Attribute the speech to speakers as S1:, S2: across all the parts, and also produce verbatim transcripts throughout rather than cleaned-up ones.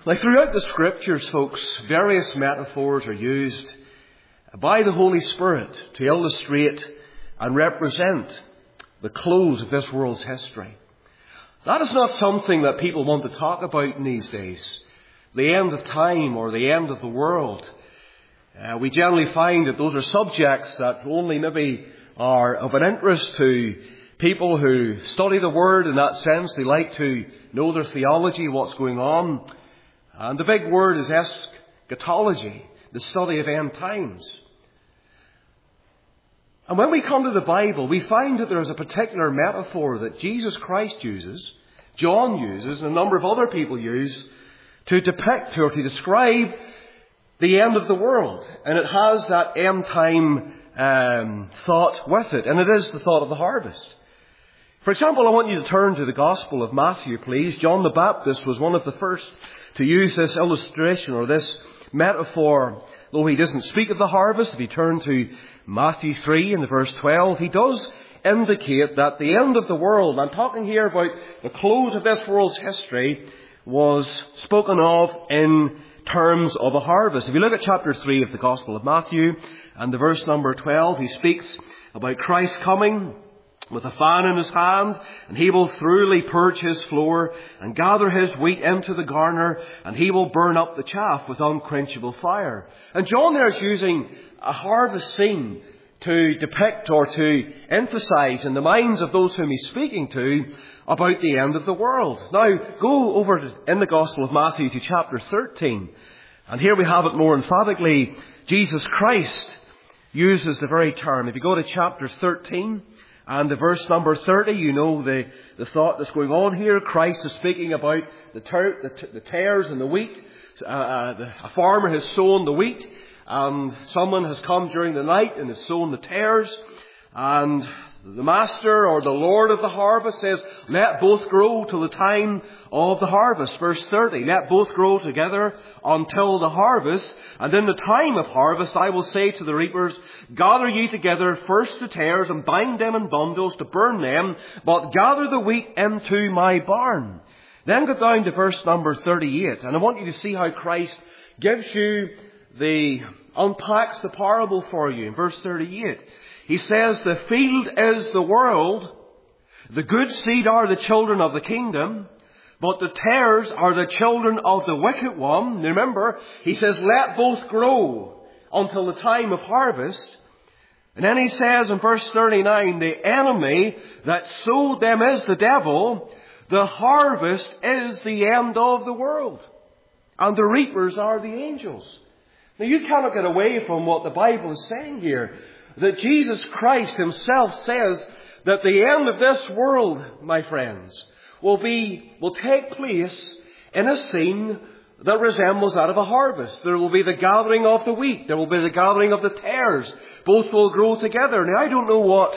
S1: Now, throughout the Scriptures, folks, various metaphors are used by the Holy Spirit to illustrate and represent the close of this world's history. That is not something that people want to talk about in these days. The end of time or the end of the world. Uh, we generally find that those are subjects that only maybe are of an interest to people who study the Word in that sense. They like to know their theology, what's going on. And the big word is eschatology, the study of end times. And when we come to the Bible, we find that there is a particular metaphor that Jesus Christ uses, John uses, and a number of other people use to depict or to describe the end of the world. And it has that end time um, thought with it. And it is the thought of the harvest. For example, I want you to turn to the Gospel of Matthew, please. John the Baptist was one of the first to use this illustration or this metaphor. Though he doesn't speak of the harvest, if you turn to Matthew three in the verse twelve, he does indicate that the end of the world, I'm talking here about the close of this world's history, was spoken of in terms of a harvest. If you look at chapter three of the Gospel of Matthew and the verse number twelve, he speaks about Christ coming with a fan in his hand, and he will thoroughly purge his floor and gather his wheat into the garner, and he will burn up the chaff with unquenchable fire. And John there is using a harvest scene to depict or to emphasize in the minds of those whom he's speaking to about the end of the world. Now, go over in the Gospel of Matthew to chapter thirteen, and here we have it more emphatically. Jesus Christ uses the very term. If you go to chapter thirteen, and the verse number thirty, you know the, the thought that's going on here. Christ is speaking about the, ter- the, t- the tares and the wheat. Uh, uh, the, a farmer has sown the wheat, and someone has come during the night and has sown the tares. And the master or the Lord of the harvest says, let both grow till the time of the harvest. Verse thirty, let both grow together until the harvest. And in the time of harvest I will say to the reapers, gather ye together first the tares and bind them in bundles to burn them, but gather the wheat into my barn. Then go down to verse number thirty-eight, and I want you to see how Christ gives you the, unpacks the parable for you in verse thirty-eight. He says, the field is the world, the good seed are the children of the kingdom, but the tares are the children of the wicked one. Remember, he says, let both grow until the time of harvest. And then he says in verse thirty-nine, the enemy that sowed them is the devil, the harvest is the end of the world, and the reapers are the angels. Now you cannot get away from what the Bible is saying here. That Jesus Christ himself says that the end of this world, my friends, will be, will take place in a scene that resembles that of a harvest. There will be the gathering of the wheat. There will be the gathering of the tares. Both will grow together. Now, I don't know what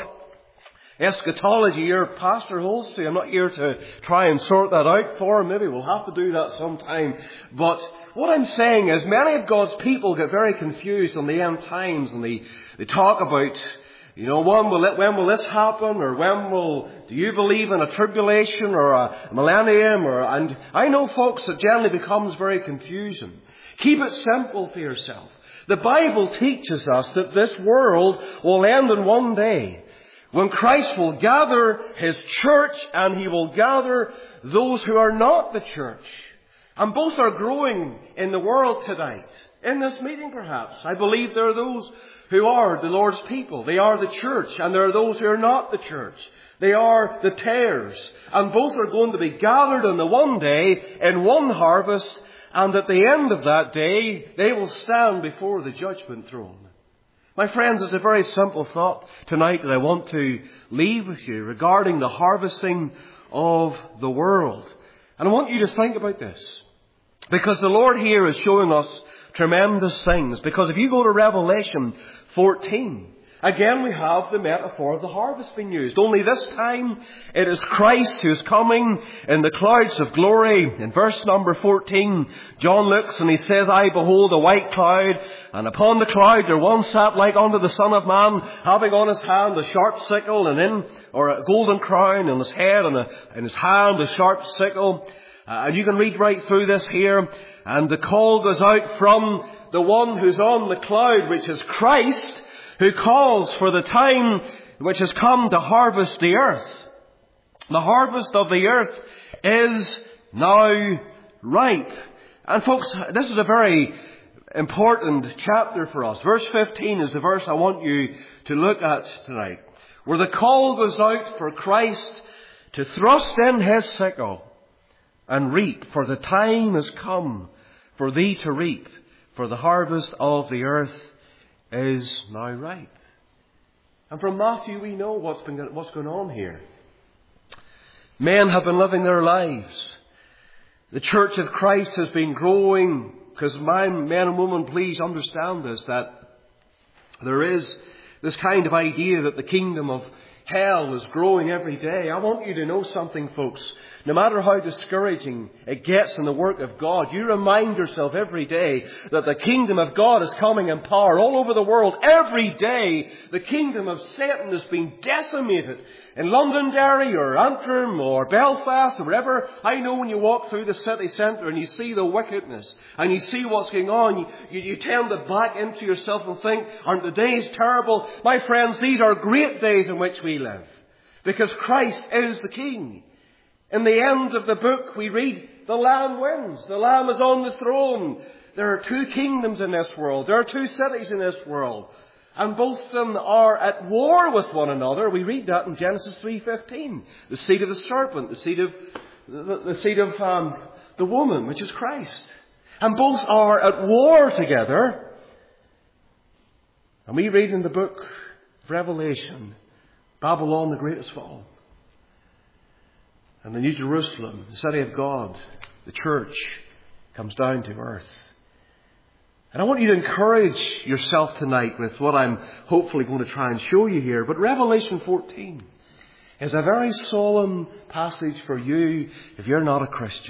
S1: eschatology your pastor holds to. I'm not here to try and sort that out for him. Maybe we'll have to do that sometime. But what I'm saying is many of God's people get very confused on the end times, and they, they talk about, you know, when will, it, when will this happen, or when will, do you believe in a tribulation or a millennium? Or, and I know, folks, it generally becomes very confusing. Keep it simple for yourself. The Bible teaches us that this world will end in one day, when Christ will gather his church and he will gather those who are not the church. And both are growing in the world tonight. In this meeting, perhaps. I believe there are those who are the Lord's people. They are the church. And there are those who are not the church. They are the tares. And both are going to be gathered on the one day in one harvest. And at the end of that day, they will stand before the judgment throne. My friends, it's a very simple thought tonight that I want to leave with you regarding the harvesting of the world. And I want you to think about this. Because the Lord here is showing us tremendous things. Because if you go to Revelation fourteen, again we have the metaphor of the harvest being used. Only this time it is Christ who is coming in the clouds of glory. In verse number fourteen, John looks and he says, I behold a white cloud, and upon the cloud there one sat like unto the Son of Man, having on his hand a sharp sickle, and in, or a golden crown, in his head, and a, in his hand a sharp sickle. Uh, and you can read right through this here. And the call goes out from the one who's on the cloud, which is Christ, who calls for the time which has come to harvest the earth. The harvest of the earth is now ripe. And folks, this is a very important chapter for us. Verse fifteen is the verse I want you to look at tonight, where the call goes out for Christ to thrust in his sickle and reap, for the time has come for thee to reap, for the harvest of the earth is now ripe. And from Matthew we know what's been what's going on here. Men have been living their lives. The Church of Christ has been growing, because men and women, please understand this, that there is this kind of idea that the kingdom of hell is growing every day. I want you to know something, folks. No matter how discouraging it gets in the work of God, you remind yourself every day that the kingdom of God is coming in power all over the world. Every day, the kingdom of Satan is being decimated. In Londonderry or Antrim or Belfast or wherever, I know when you walk through the city centre and you see the wickedness and you see what's going on, you, you, you tend to back into yourself and think, aren't the days terrible? My friends, these are great days in which we live, because Christ is the King. In the end of the book we read, the Lamb wins. The Lamb is on the throne. There are two kingdoms in this world. There are two cities in this world. And both of them are at war with one another. We read that in Genesis three fifteen. The seed of the serpent, the seed of the, the seed of um, the woman, which is Christ. And both are at war together. And we read in the book of Revelation, Babylon the Great has fallen. And the New Jerusalem, the city of God, the church, comes down to earth. And I want you to encourage yourself tonight with what I'm hopefully going to try and show you here. But Revelation fourteen is a very solemn passage for you if you're not a Christian.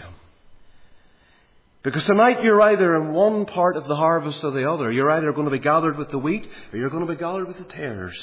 S1: Because tonight you're either in one part of the harvest or the other. You're either going to be gathered with the wheat or you're going to be gathered with the tares.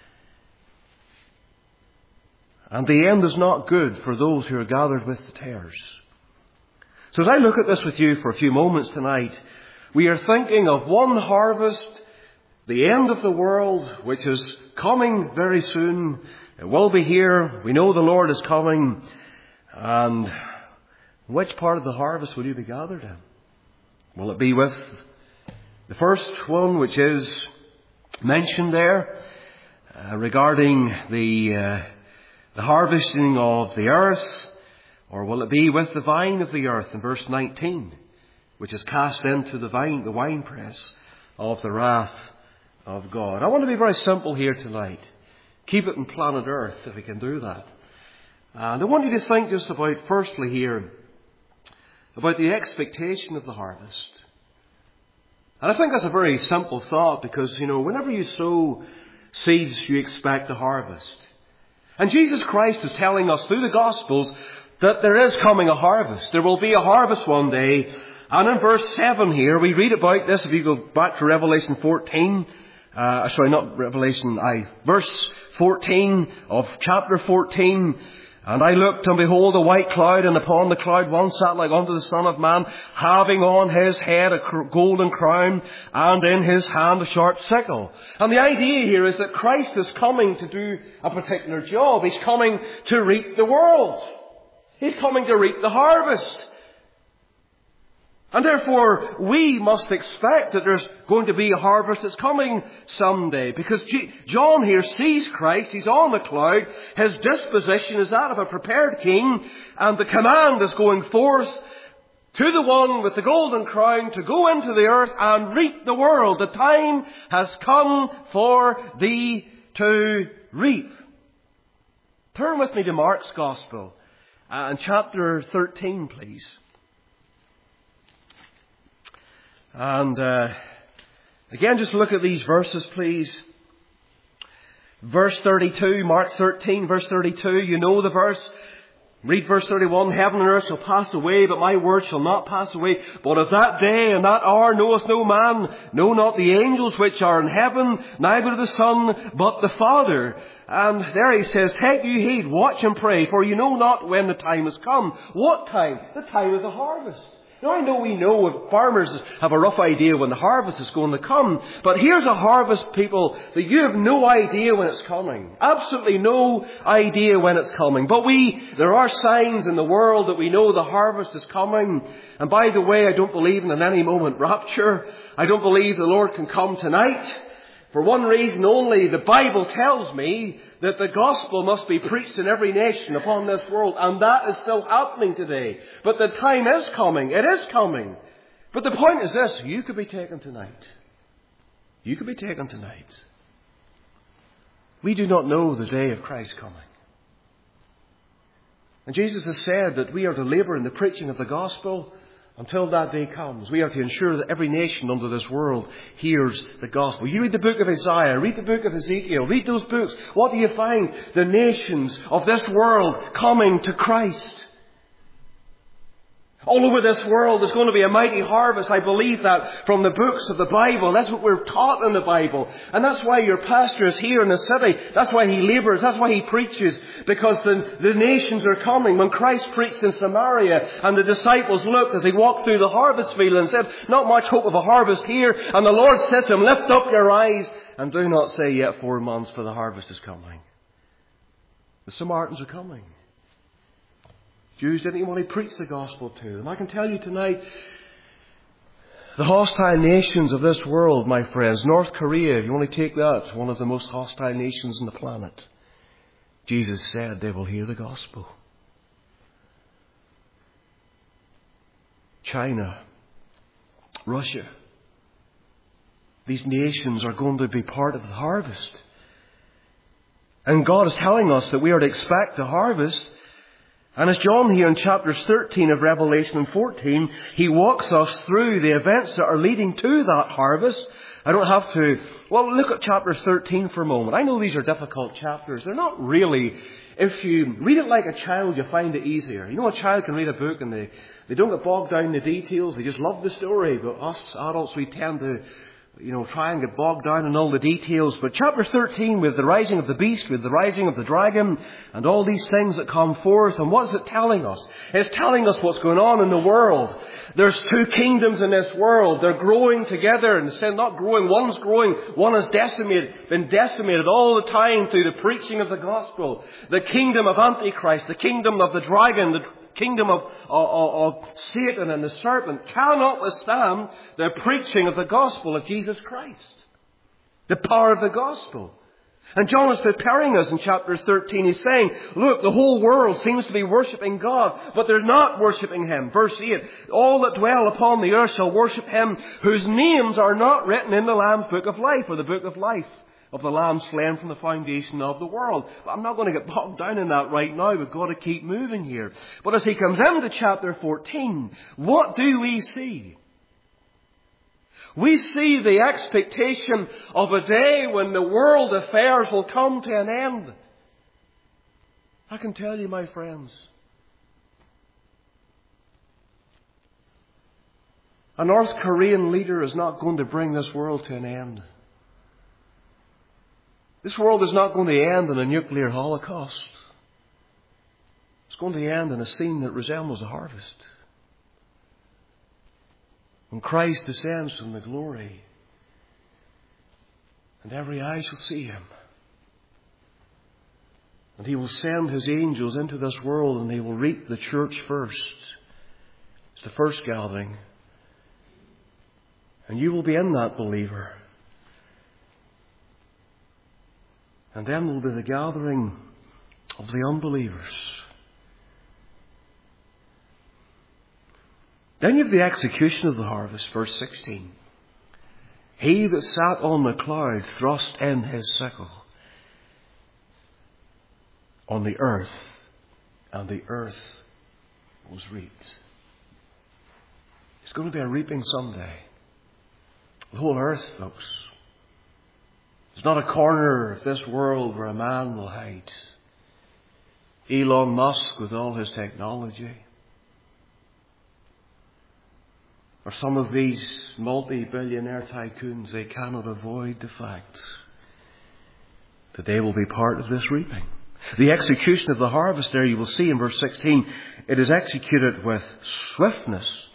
S1: And the end is not good for those who are gathered with the tares. So as I look at this with you for a few moments tonight, we are thinking of one harvest, the end of the world, which is coming very soon. It will be here. We know the Lord is coming. And which part of the harvest will you be gathered in? Will it be with the first one, which is mentioned there, uh, regarding the, uh, the harvesting of the earth? Or will it be with the vine of the earth in verse nineteen? Which is cast into the vine, the winepress of the wrath of God. I want to be very simple here tonight. Keep it in planet Earth, if we can do that. And I want you to think just about, firstly here, about the expectation of the harvest. And I think that's a very simple thought, because, you know, whenever you sow seeds, you expect a harvest. And Jesus Christ is telling us through the Gospels that there is coming a harvest. There will be a harvest one day. And in verse seven here, we read about this. If you go back to Revelation fourteen, uh, sorry, not Revelation, I, verse fourteen of chapter fourteen. And I looked, and behold, a white cloud, and upon the cloud one sat like unto the Son of Man, having on his head a golden crown, and in his hand a sharp sickle. And the idea here is that Christ is coming to do a particular job. He's coming to reap the world. He's coming to reap the harvest. And therefore, we must expect that there's going to be a harvest that's coming someday. Because John here sees Christ. He's on the cloud. His disposition is that of a prepared king. And the command is going forth to the one with the golden crown to go into the earth and reap the world. The time has come for thee to reap. Turn with me to Mark's Gospel uh, in chapter thirteen, please. And uh, again, just look at these verses, please. Verse thirty-two, Mark thirteen, verse thirty-two, you know the verse. Read verse thirty-one, heaven and earth shall pass away, but my word shall not pass away. But of that day and that hour knoweth no man, no not the angels which are in heaven, neither the Son, but the Father. And there he says, take you heed, watch and pray, for you know not when the time is come. What time? The time of the harvest. Now I know we know farmers have a rough idea when the harvest is going to come. But here's a harvest, people, that you have no idea when it's coming. Absolutely no idea when it's coming. But we, there are signs in the world that we know the harvest is coming. And by the way, I don't believe in an any moment rapture. I don't believe the Lord can come tonight. For one reason only, the Bible tells me that the gospel must be preached in every nation upon this world, and that is still happening today. But the time is coming. It is coming. But the point is this, you could be taken tonight. You could be taken tonight. We do not know the day of Christ coming. And Jesus has said that we are to labour in the preaching of the gospel until that day comes. We are to ensure that every nation under this world hears the gospel. You read the book of Isaiah, read the book of Ezekiel, read those books. What do you find? The nations of this world coming to Christ. All over this world there's going to be a mighty harvest. I believe that from the books of the Bible. That's what we're taught in the Bible. And that's why your pastor is here in the city. That's why he labours. That's why he preaches. Because the, the nations are coming. When Christ preached in Samaria and the disciples looked as he walked through the harvest field and said, not much hope of a harvest here. And the Lord said to him, lift up your eyes and do not say yet four months, for the harvest is coming. The Samaritans are coming. Jews didn't even want to preach the gospel to them. I can tell you tonight, the hostile nations of this world, my friends, North Korea, if you want to take that, one of the most hostile nations on the planet, Jesus said they will hear the gospel. China, Russia, these nations are going to be part of the harvest. And God is telling us that we are to expect the harvest. And as John here in chapters thirteen of Revelation and fourteen, he walks us through the events that are leading to that harvest. I don't have to, well, look at chapter thirteen for a moment. I know these are difficult chapters. They're not really. If you read it like a child, you find it easier. You know, a child can read a book and they, they don't get bogged down in the details. They just love the story. But us adults, we tend to, you know, try and get bogged down in all the details. But chapter thirteen, with the rising of the beast, with the rising of the dragon, and all these things that come forth, and what is it telling us? It's telling us what's going on in the world. There's two kingdoms in this world. They're growing together, and instead not growing, one's growing, one is decimated, been decimated all the time through the preaching of the gospel. The kingdom of Antichrist, the kingdom of the dragon, the kingdom of, of, of Satan and the serpent cannot withstand the preaching of the gospel of Jesus Christ. The power of the gospel. And John is preparing us in chapter thirteen. He's saying, look, the whole world seems to be worshipping God, but they're not worshipping Him. Verse eight, all that dwell upon the earth shall worship Him, whose names are not written in the Lamb's book of life, or the book of life of the Lamb slain from the foundation of the world. But I'm not going to get bogged down in that right now. We've got to keep moving here. But as he comes into chapter fourteen, what do we see? We see the expectation of a day when the world affairs will come to an end. I can tell you, my friends, a North Korean leader is not going to bring this world to an end. This world is not going to end in a nuclear holocaust. It's going to end in a scene that resembles a harvest. When Christ descends from the glory, and every eye shall see Him. And He will send His angels into this world, and they will reap the church first. It's the first gathering. And you will be in that, believer. And then will be the gathering of the unbelievers. Then you have the execution of the harvest, verse sixteen. He that sat on the cloud thrust in his sickle on the earth, and the earth was reaped. It's going to be a reaping someday. The whole earth, folks. There's not a corner of this world where a man will hide. Elon Musk with all his technology, or some of these multi-billionaire tycoons, they cannot avoid the fact that they will be part of this reaping. The execution of the harvest there, you will see in verse sixteen, it is executed with swiftness.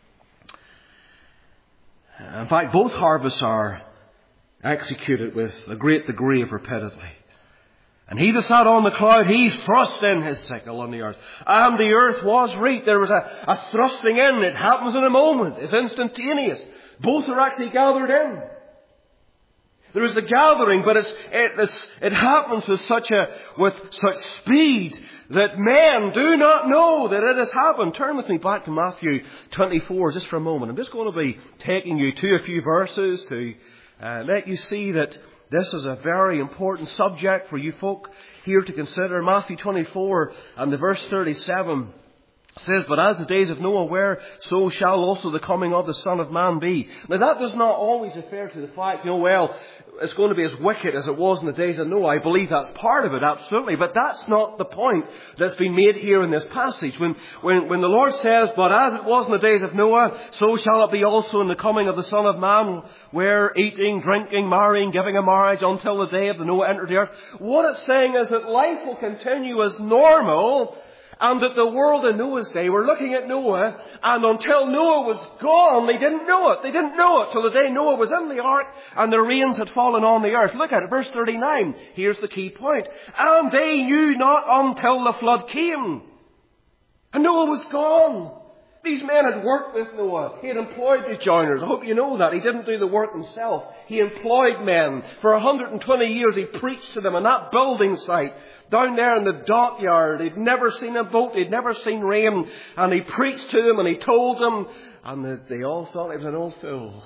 S1: In fact, both harvests are executed with a great degree of rapidity. And he that sat on the cloud, he thrust in his sickle on the earth. And the earth was reaped. There was a, a thrusting in. It happens in a moment. It's instantaneous. Both are actually gathered in. There is a gathering, but it's, it, it's, it happens with such a, with such speed that men do not know that it has happened. Turn with me back to Matthew twenty-four just for a moment. I'm just going to be taking you to a few verses to uh, let you see that this is a very important subject for you folk here to consider. Matthew twenty-four and the verse thirty-seven says, "But as the days of Noah were, so shall also the coming of the Son of Man be." Now that does not always refer to the fact, you know, well, it's going to be as wicked as it was in the days of Noah. I believe that's part of it, absolutely. But that's not the point that's been made here in this passage. When, when, when the Lord says, "But as it was in the days of Noah, so shall it be also in the coming of the Son of Man, where eating, drinking, marrying, giving in marriage until the day of the Noah entered the earth." What it's saying is that life will continue as normal, and that the world in Noah's day, we're looking at Noah, and until Noah was gone, they didn't know it. They didn't know it till the day Noah was in the ark and the rains had fallen on the earth. Look at it, verse thirty-nine. Here's the key point. "And they knew not until the flood came." And Noah was gone. These men had worked with Noah. He had employed the joiners. I hope you know that. He didn't do the work himself. He employed men. For one hundred twenty years he preached to them on that building site down there in the dockyard. They'd never seen a boat. They'd never seen rain. And he preached to them and he told them. And they all thought he was an old fool.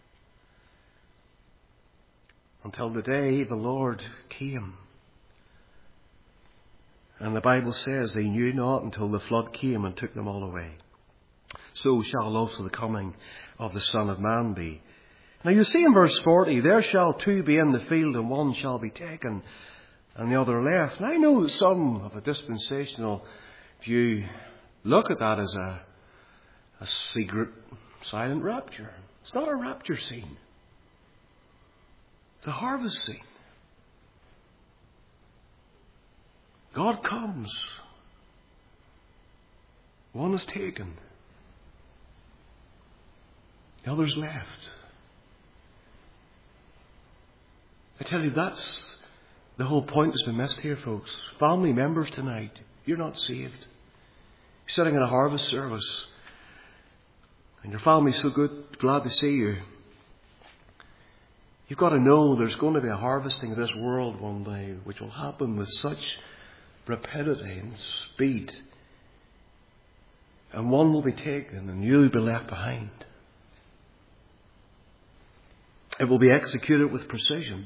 S1: Until the day the Lord came. And the Bible says they knew not until the flood came and took them all away. So shall also the coming of the Son of Man be. Now you see in verse forty, "There shall two be in the field, and one shall be taken, and the other left." And I know that some of a dispensational view look at that as a, a secret, silent rapture. It's not a rapture scene. It's a harvest scene. God comes. One is taken. The other's left. I tell you, that's the whole point that's been missed here, folks. Family members tonight, you're not saved. You're sitting in a harvest service, and your family's so good, glad to see you. You've got to know there's going to be a harvesting of this world one day, which will happen with such rapidity and speed. And one will be taken, and you'll be left behind. It will be executed with precision.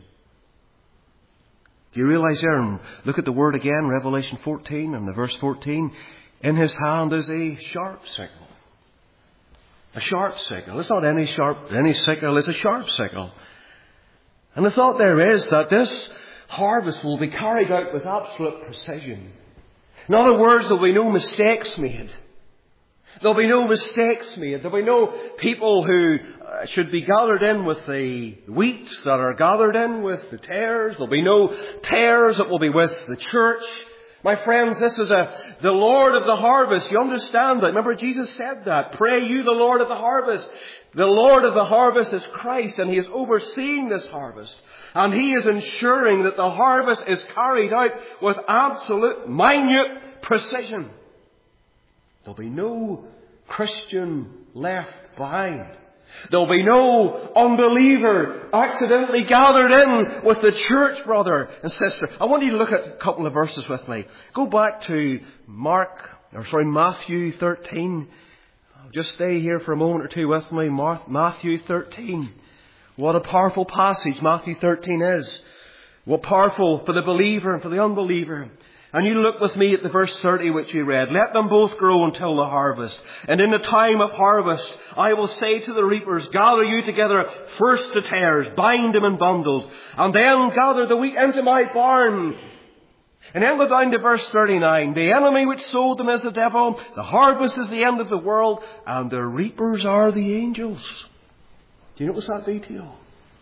S1: Do you realize there, and look at the word again, Revelation fourteen and the verse fourteen. "In his hand is a sharp sickle." A sharp sickle. It's not any sharp, any sickle, it's a sharp sickle. And the thought there is that this harvest will be carried out with absolute precision. In other words, there will be no mistakes made. There'll be no mistakes made. There'll be no people who should be gathered in with the wheat that are gathered in with the tares. There'll be no tares that will be with the church. My friends, this is a the Lord of the harvest. You understand that? Remember Jesus said that. "Pray you the Lord of the harvest." The Lord of the harvest is Christ, and He is overseeing this harvest. And He is ensuring that the harvest is carried out with absolute minute precision. There'll be no Christian left behind. There'll be no unbeliever accidentally gathered in with the church brother and sister. I want you to look at a couple of verses with me. Go back to Mark, or sorry, Matthew thirteen. Just stay here for a moment or two with me. Matthew thirteen. What a powerful passage Matthew thirteen is. What powerful for the believer and for the unbeliever. And you look with me at the verse thirty which we read. "Let them both grow until the harvest. And in the time of harvest, I will say to the reapers, gather you together first the tares, bind them in bundles, and then gather the wheat into my barn. And then go down to verse thirty-nine. The enemy which sowed them is the devil. The harvest is the end of the world. And the reapers are the angels. Do you notice that detail?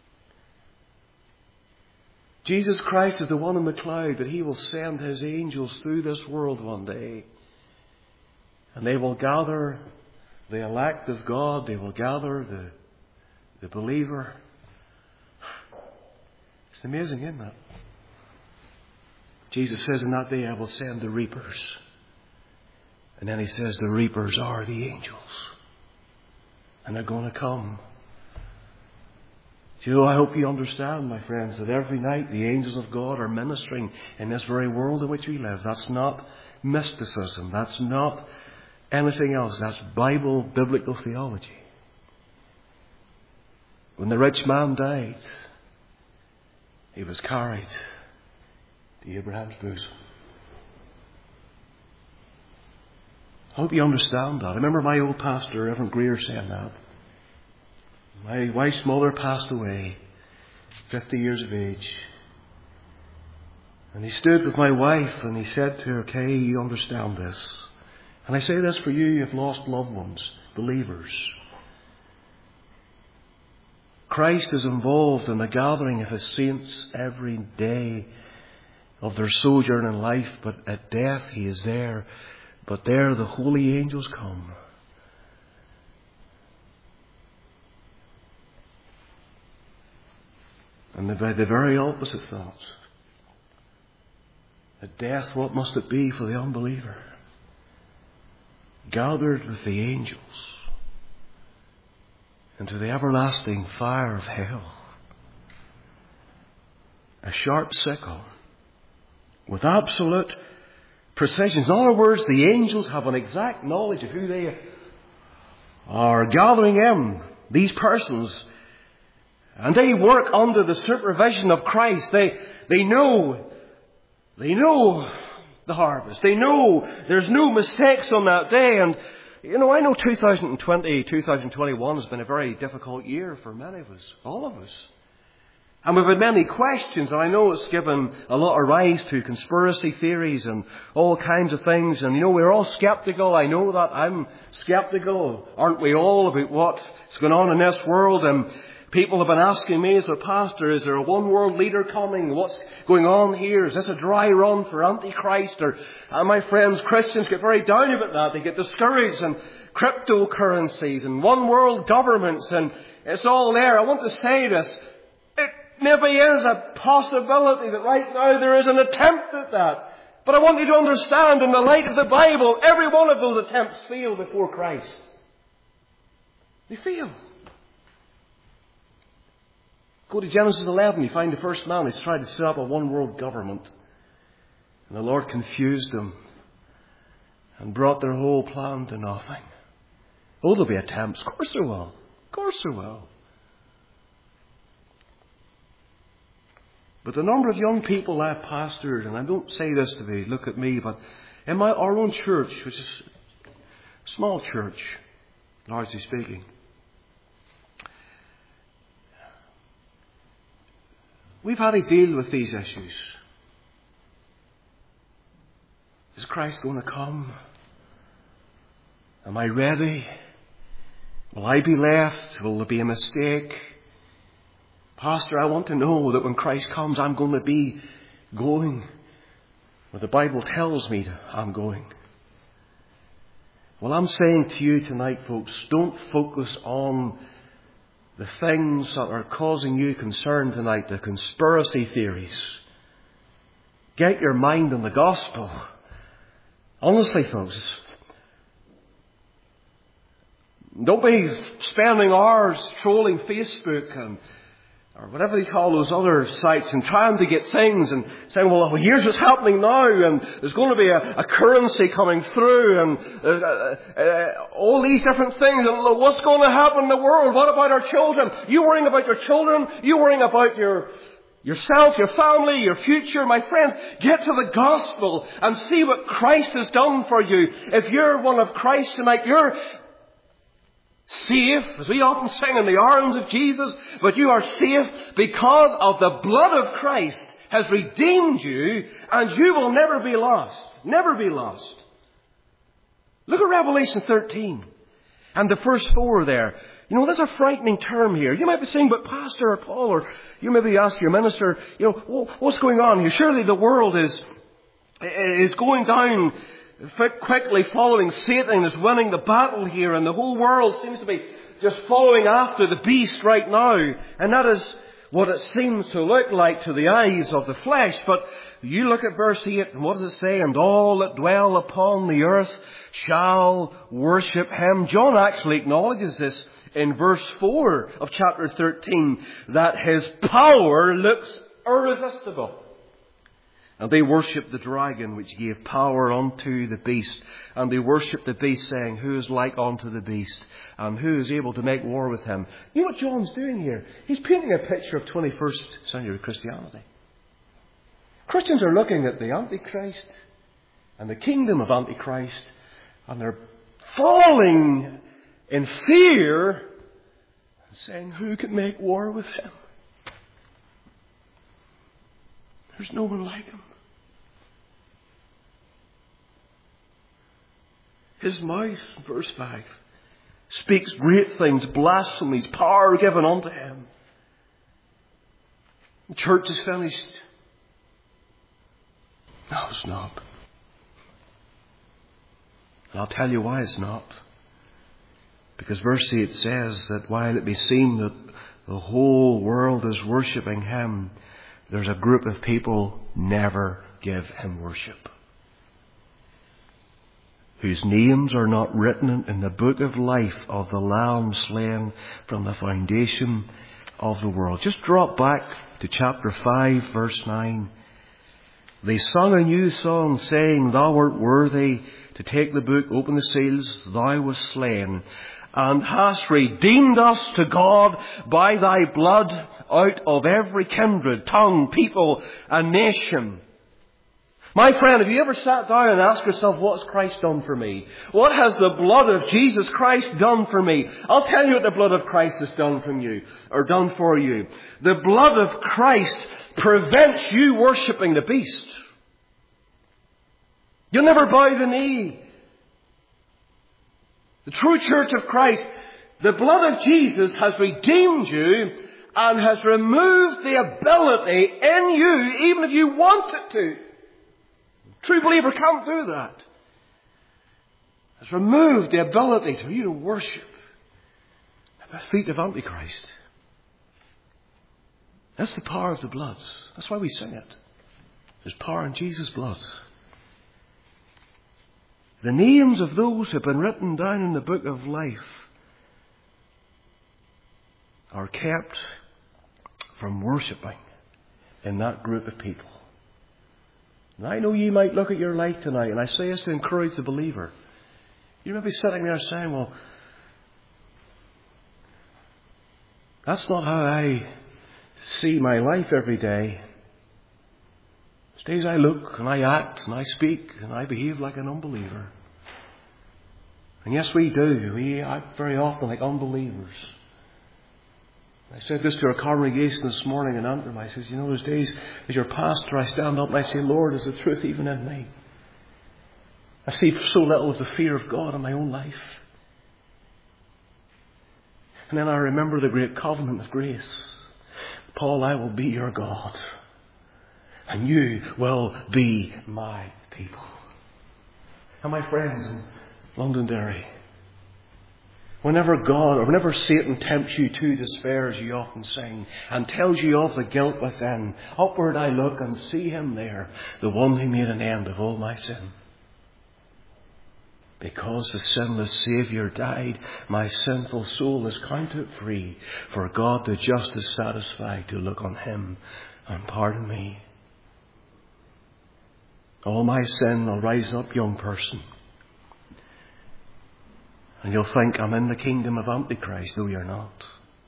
S1: Jesus Christ is the one in the cloud that He will send His angels through this world one day. And they will gather the elect of God. They will gather the, the believer. It's amazing, isn't it? Jesus says, in that day I will send the reapers. And then He says the reapers are the angels. And they're going to come. Do you know, I hope you understand, my friends, that every night the angels of God are ministering in this very world in which we live. That's not mysticism. That's not anything else. That's Bible, biblical theology. When the rich man died, he was carried to Abraham's bosom. I hope you understand that. I remember my old pastor, Reverend Greer, saying that. My wife's mother passed away, fifty years of age. And he stood with my wife and he said to her, "Kay, you understand this. And I say this for you, you've lost loved ones, believers. Christ is involved in the gathering of His saints every day of their sojourn in life, but at death He is there. But there the holy angels come. And by the very opposite thought, at death, what must it be for the unbeliever? Gathered with the angels into the everlasting fire of hell. A sharp sickle with absolute precision. In other words, the angels have an exact knowledge of who they are gathering in, these persons. And they work under the supervision of Christ. They, they know, they know the harvest. They know there's no mistakes on that day. And, you know, I know two thousand twenty, two thousand twenty-one has been a very difficult year for many of us, all of us. And we've had many questions, and I know it's given a lot of rise to conspiracy theories and all kinds of things. And, you know, we're all skeptical. I know that. I'm skeptical. Aren't we all, about what's going on in this world? And people have been asking me as a pastor, is there a one world leader coming? What's going on here? Is this a dry run for Antichrist? Or, and my friends, Christians get very down about that. They get discouraged, and cryptocurrencies and one world governments, and it's all there. I want to say this. It maybe is a possibility that right now there is an attempt at that. But I want you to understand, in the light of the Bible, every one of those attempts fail before Christ. They fail. Go to Genesis eleven, you find the first man who's tried to set up a one-world government. And the Lord confused them and brought their whole plan to nothing. Oh, there'll be attempts. Of course there will. Of course there will. But the number of young people I've pastored, and I don't say this to be, look at me, but in my our own church, which is a small church, largely speaking, we've had to deal with these issues. Is Christ going to come? Am I ready? Will I be left? Will there be a mistake? Pastor, I want to know that when Christ comes, I'm going to be going where the Bible tells me I'm going. Well, I'm saying to you tonight, folks, don't focus on the things that are causing you concern tonight, the conspiracy theories. Get your mind on the gospel. Honestly, folks, don't be spending hours trolling Facebook and or whatever they call those other sites and trying to get things and saying, well, here's what's happening now, and there's going to be a, a currency coming through, and uh, uh, uh, all these different things, and what's going to happen in the world? What about our children? You worrying about your children? You worrying about your yourself, your family, your future? My friends, get to the gospel and see what Christ has done for you. If you're one of Christ tonight, you're safe, as we often sing, in the arms of Jesus, but you are safe because of the blood of Christ has redeemed you, and you will never be lost. Never be lost. Look at Revelation thirteen. And the first four there. You know, there's a frightening term here. You might be saying, but Pastor or Paul, or you maybe ask your minister, you know, what's going on here? Surely the world is, is going down quickly following Satan, is winning the battle here, and the whole world seems to be just following after the beast right now. And that is what it seems to look like to the eyes of the flesh. But you look at verse eight, and what does it say? And all that dwell upon the earth shall worship him. John actually acknowledges this in verse four of chapter thirteen, that his power looks irresistible. And they worshipped the dragon, which gave power unto the beast. And they worshipped the beast, saying, who is like unto the beast? And who is able to make war with him? You know what John's doing here? He's painting a picture of twenty-first century Christianity. Christians are looking at the Antichrist and the kingdom of Antichrist, and they're falling in fear and saying, who can make war with him? There's no one like him. His mouth, verse five, speaks great things, blasphemies, power given unto him. The church is finished. No, it's not. And I'll tell you why it's not. Because verse eight says that while it be seen that the whole world is worshipping him, there's a group of people never give him worship, whose names are not written in the book of life of the Lamb slain from the foundation of the world. Just drop back to chapter five, verse nine. They sung a new song, saying, thou art worthy to take the book, open the seals, thou wast slain, and hast redeemed us to God by thy blood out of every kindred, tongue, people, and nation. My friend, have you ever sat down and asked yourself, what's Christ done for me? What has the blood of Jesus Christ done for me? I'll tell you what the blood of Christ has done from you, or done for you. The blood of Christ prevents you worshipping the beast. You'll never bow the knee. The true church of Christ, the blood of Jesus has redeemed you and has removed the ability in you, even if you want it to. A true believer can't do that. Has removed the ability for you to worship at the feet of Antichrist. That's the power of the blood. That's why we sing it. There's power in Jesus' blood. The names of those who have been written down in the book of life are kept from worshipping in that group of people. And I know you might look at your life tonight, and I say this to encourage the believer. You may be sitting there saying, well, that's not how I see my life every day. Some days I look and I act and I speak and I behave like an unbeliever. And yes, we do. We act very often like unbelievers. I said this to our congregation this morning in Antrim. I said, you know, those days as your pastor, I stand up and I say, Lord, is the truth even in me? I see so little of the fear of God in my own life. And then I remember the great covenant of grace. Paul, I will be your God, and you will be my people. And my friends in Londonderry, whenever God or whenever Satan tempts you to despair, as you often sing, and tells you of the guilt within, upward I look and see him there, the one who made an end of all my sin. Because the sinless Saviour died, my sinful soul is counted free, for God the just is satisfied to look on him and pardon me. All my sin will rise up, young person, and you'll think I'm in the kingdom of Antichrist, though you're not.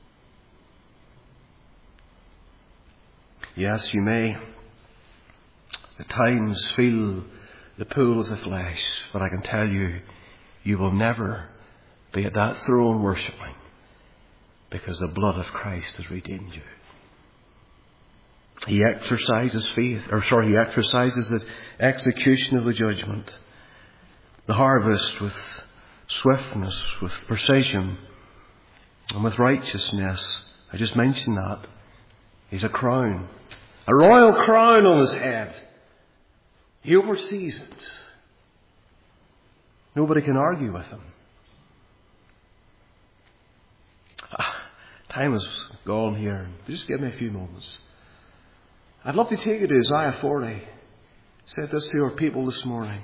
S1: Yes, you may at times feel the pull of the flesh, but I can tell you, you will never be at that throne worshipping, because the blood of Christ has redeemed you. He exercises faith, or sorry, he exercises the execution of the judgment. The harvest with swiftness, with precision, and with righteousness. I just mentioned that. He's a crown. A royal crown on his head. He oversees it. Nobody can argue with him. Ah, time has gone here. Just give me a few moments. I'd love to take you to Isaiah forty. Said this to our people this morning.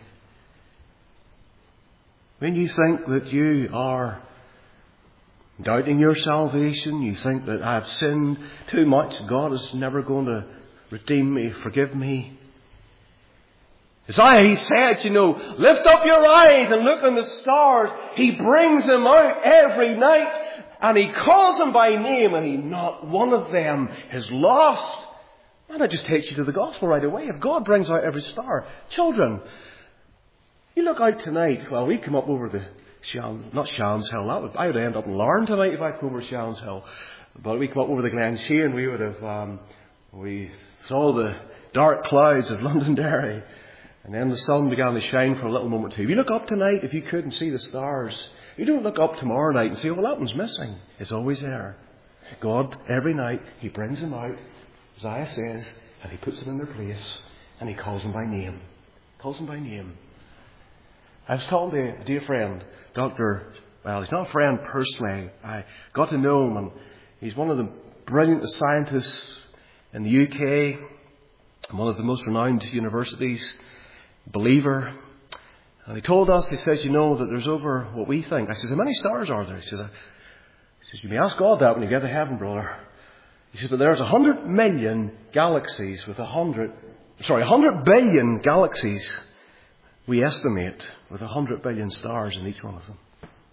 S1: When you think that you are doubting your salvation, you think that I've sinned too much, God is never going to redeem me, forgive me. Isaiah, he said, you know, lift up your eyes and look on the stars. He brings them out every night and he calls them by name and he, not one of them is lost. And that just takes you to the gospel right away. If God brings out every star. Children, you look out tonight. Well, we come up over the, Shan, not Shan's Hill. That would, I would end up in Larne tonight if I come over Shan's Hill. But we come up over the Glen Shea and we would have, um, we saw the dark clouds of Londonderry. And then the sun began to shine for a little moment too. If you look up tonight, if you could, and see the stars, you don't look up tomorrow night and say, well, that one's missing. It's always there. God, every night, he brings them out, Isaiah says, and he puts them in their place, and he calls them by name. Calls them by name. I was talking to a dear friend, Doctor Well, he's not a friend personally. I got to know him, and he's one of the brilliant scientists in the U K, one of the most renowned universities. Believer. And he told us, he says, you know, that there's over what we think. I said, how many stars are there? He says, he says, you may ask God that when you get to heaven, brother. He says, but there's a hundred million galaxies with a hundred, sorry, a hundred billion galaxies, we estimate, with a hundred billion stars in each one of them.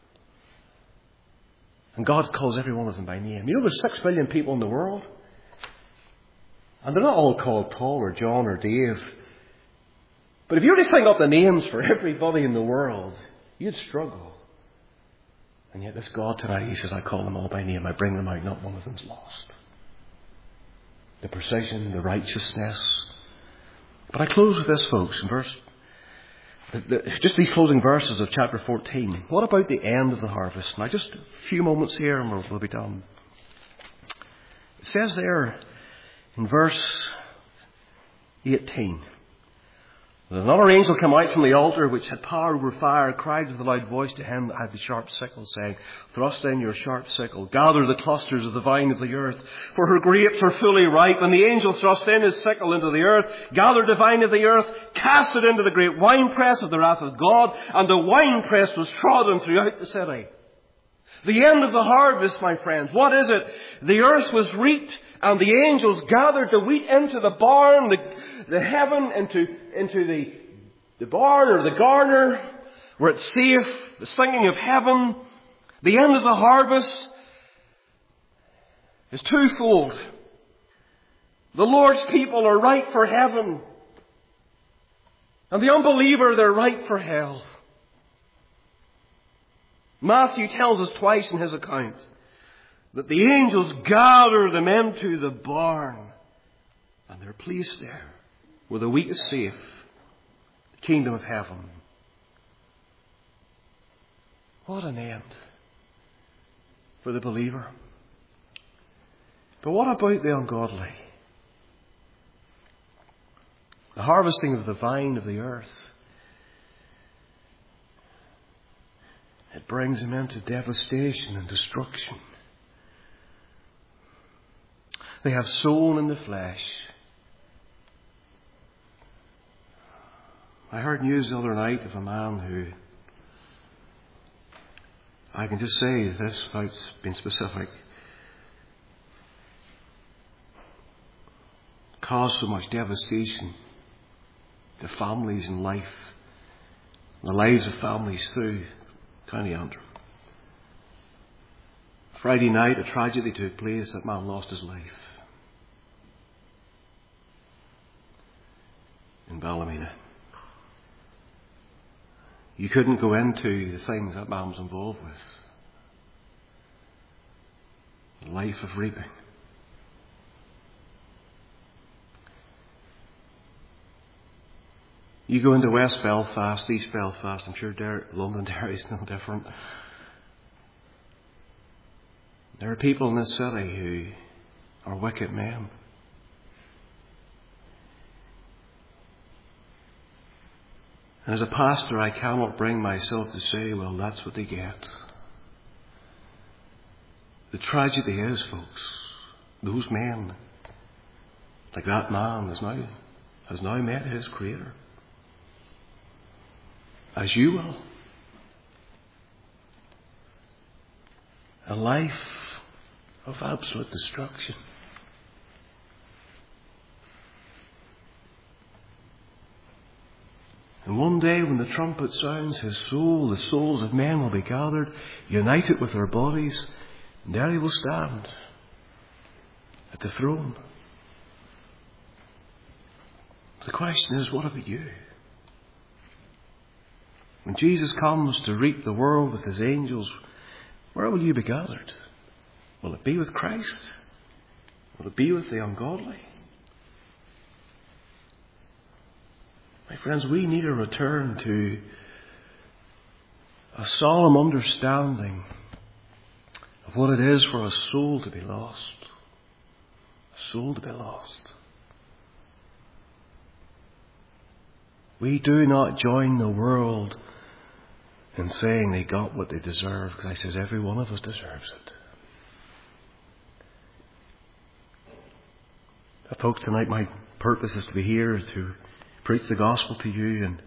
S1: And God calls every one of them by name. You know, there's six billion people in the world. And they're not all called Paul or John or Dave. But if you were to think up the names for everybody in the world, you'd struggle. And yet this God tonight, he says, I call them all by name. I bring them out. Not one of them's lost. The precision, the righteousness. But I close with this, folks, in verse, the, the, just these closing verses of chapter fourteen. What about the end of the harvest? Now, just a few moments here and we'll, we'll be done. It says there in verse eighteen. Another angel came out from the altar which had power over fire, cried with a loud voice to him that had the sharp sickle, saying, thrust in your sharp sickle, gather the clusters of the vine of the earth, for her grapes are fully ripe. And the angel thrust in his sickle into the earth, gathered the vine of the earth, cast it into the great winepress of the wrath of God, and the winepress was trodden throughout the city. The end of the harvest, my friends, what is it? The earth was reaped, and the angels gathered the wheat into the barn, the, the heaven into, into the, the barn or the garner, where it's safe, the singing of heaven. The end of the harvest is twofold. The Lord's people are ripe for heaven, and the unbeliever, they're ripe for hell. Matthew tells us twice in his account that the angels gather them into the barn and they're placed there where the wheat is safe, the kingdom of heaven. What an end for the believer. But what about the ungodly? The harvesting of the vine of the earth. It brings them into devastation and destruction. They have sown in the flesh. I heard news the other night of a man who, I can just say this without being specific, caused so much devastation to families and life, the lives of families through County Antrim. Friday night, a tragedy took place. That man lost his life in Ballymena. You couldn't go into the things that man was involved with. The life of reaping. You go into West Belfast, East Belfast, I'm sure Der- Londonderry is no different. There are people in this city who are wicked men. And as a pastor, I cannot bring myself to say, well, that's what they get. The tragedy is, folks, those men, like that man, has now, has now met his Creator. As you will. A life of absolute destruction. And one day when the trumpet sounds, his soul, the souls of men will be gathered, united with their bodies, and there he will stand at the throne. The question is, what about you? When Jesus comes to reap the world with his angels, where will you be gathered? Will it be with Christ? Will it be with the ungodly? My friends, we need a return to a solemn understanding of what it is for a soul to be lost. A soul to be lost. We do not join the world in saying they got what they deserve, because I says every one of us deserves it. Now, folks, tonight my purpose is to be here to preach the gospel to you, and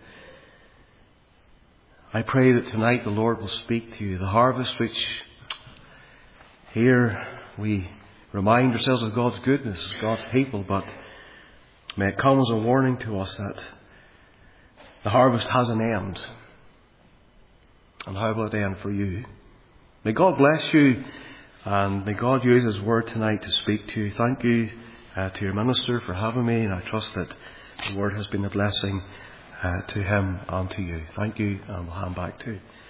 S1: I pray that tonight the Lord will speak to you. The harvest which here we remind ourselves of God's goodness as God's people, but may it come as a warning to us that the harvest has an end. And how will it end for you? May God bless you, and may God use His word tonight to speak to you. Thank you uh, to your minister for having me, and I trust that the word has been a blessing uh, to him and to you. Thank you, and we'll hand back to you.